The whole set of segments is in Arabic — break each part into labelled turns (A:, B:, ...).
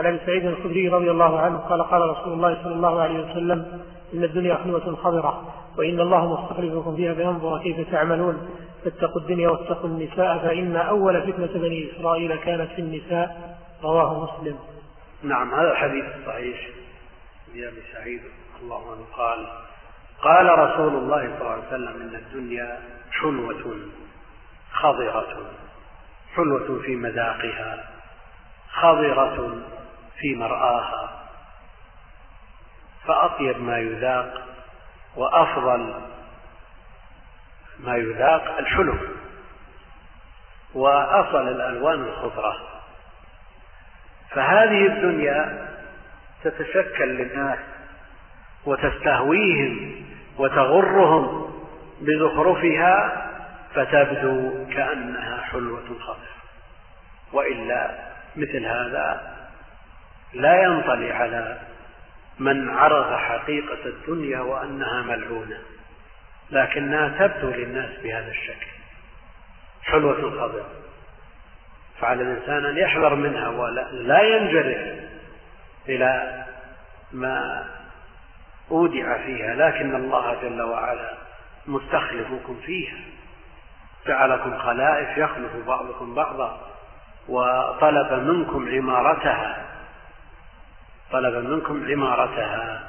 A: عن أبي سعيد الخدري رضي الله عنه قال قال رسول الله صلى الله عليه وسلم: إن الدنيا حلوة خضرة، وإن الله مستخلفكم فيها فينظر كيف تعملون، فاتقوا الدنيا واتقوا النساء، فإن أول فتنة بني إسرائيل كانت في النساء. رواه مسلم.
B: نعم، هذا الحديث الصحيح لأبي سعيد الله عنه قال: قال رسول الله صلى الله عليه وسلم: إن الدنيا حلوة خضرة، حلوة في مذاقها، خضرة في مرآها، فأطيب ما يذاق وأفضل ما يذاق الحلو، وأصل الألوان الخضرة. فهذه الدنيا تتشكل للناس وتستهويهم وتغرهم بزخرفها، فتبدو كأنها حلوة خضرة، وإلا مثل هذا لا ينطلي على من عرف حقيقة الدنيا وأنها ملعونة، لكنها تبدو للناس بهذا الشكل، حلوة خضرة. فعلى الإنسان أن يحذر منها ولا ينجرف إلى ما أودع فيها، لكن الله جل وعلا مستخلفكم فيها، جعلكم خلائف يخلف بعضكم بعضا، وطلب منكم عمارتها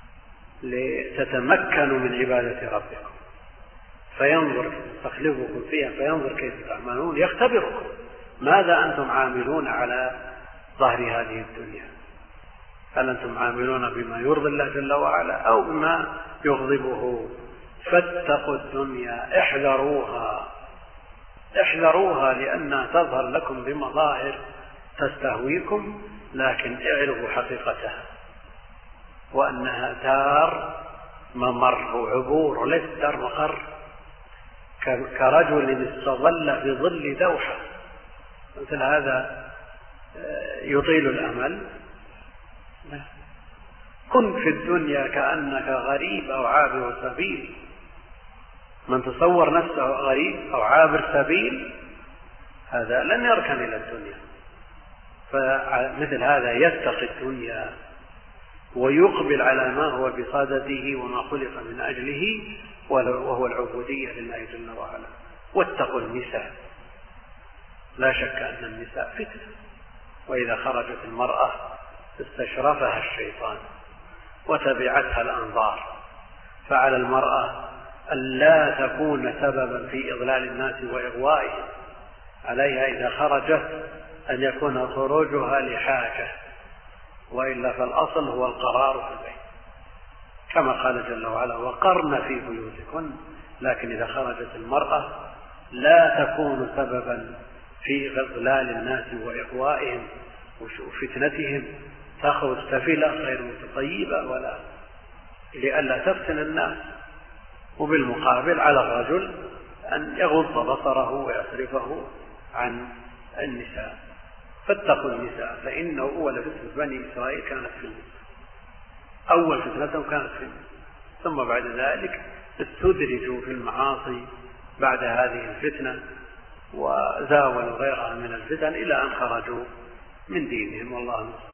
B: لتتمكنوا من عبادة ربكم، فينظر يستخلفكم فيها فينظر كيف تعملون، يختبركم ماذا أنتم عاملون على ظهر هذه الدنيا، هل أنتم عاملون بما يرضي الله جل وعلا أو بما يغضبه. فاتقوا الدنيا، احذروها لأنها تظهر لكم بمظاهر تستهويكم، لكن اعرفوا حقيقتها وأنها دار ممر وعبور، وليس دار مقر، كرجل استظل في ظل دوحة، مثل هذا يطيل الأمل. كن في الدنيا كأنك غريب أو عابر سبيل، من تصور نفسه غريب أو عابر سبيل هذا لن يركن إلى الدنيا. فمثل هذا يتقي الدنيا ويقبل على ما هو بصدده وما خلق من أجله، وهو العبودية لله جل وعلا. واتقوا النساء، لا شك أن النساء فتنة، وإذا خرجت المرأة استشرفها الشيطان وتبعتها الأنظار، فعلى المرأة ألا تكون سببا في إضلال الناس وإغوائهم، عليها إذا خرجت أن يكون خروجها لحاجة، وإلا فالأصل هو القرار في البيت، كما قال جل وعلا: وقرن في بيوتكن. لكن إذا خرجت المرأة لا تكون سببا في إضلال الناس وإغوائهم وفتنتهم، تخرج سفيلة غير متطيبة ولا لئلا تفتن الناس. وبالمقابل على الرجل أن يغض بصره ويصرفه عن النساء. فاتقوا النساء، فإنه أول فتنة بني إسرائيل كانت في النساء، أول فتنتهم كانت في النساء، ثم بعد ذلك استدرجوا في المعاصي بعد هذه الفتنة وزاولوا غيرها من الفتن إلى أن خرجوا من دينهم، والله المستعان.